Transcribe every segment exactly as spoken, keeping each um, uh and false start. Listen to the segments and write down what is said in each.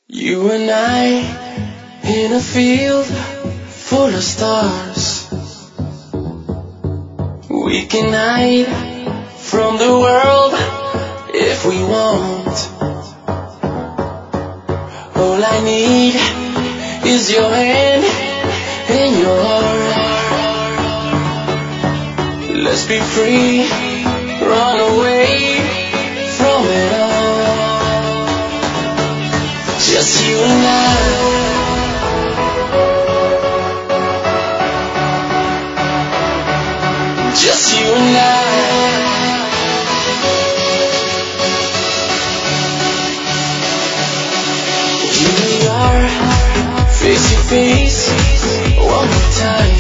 You and I in a field full of stars. We can hide from the world if we want. All I need is your hand and your heart. Let's be free, run away from it all. Just you and I. Just you and I. Here we are, face to face, one more time.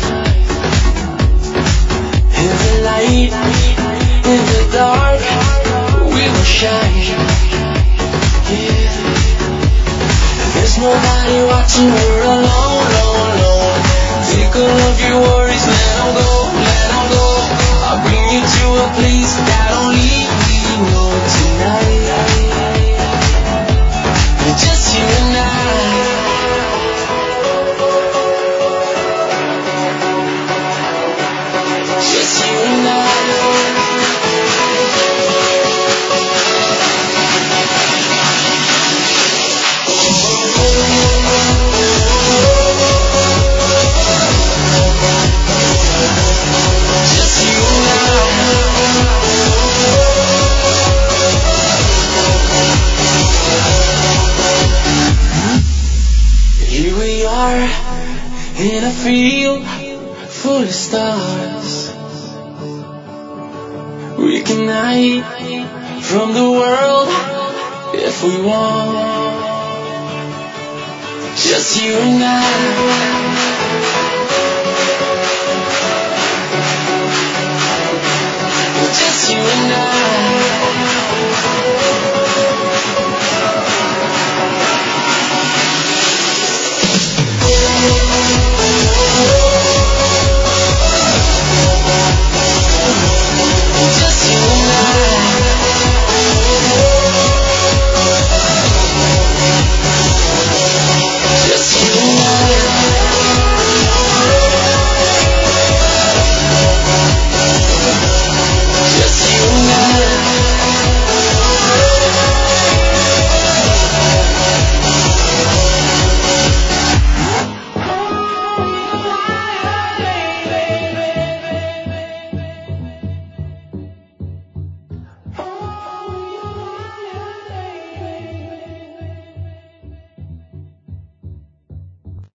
In the light, in the dark, we will shine. Yeah. There's nobody watching, we're alone, alone, alone. Take all of your worries, let them go, let them go. I'll bring you to a place that only we know tonight. Just you and I. Just you and I. In a field full of stars, we can hide from the world if we want. Just you and I. Just you and I.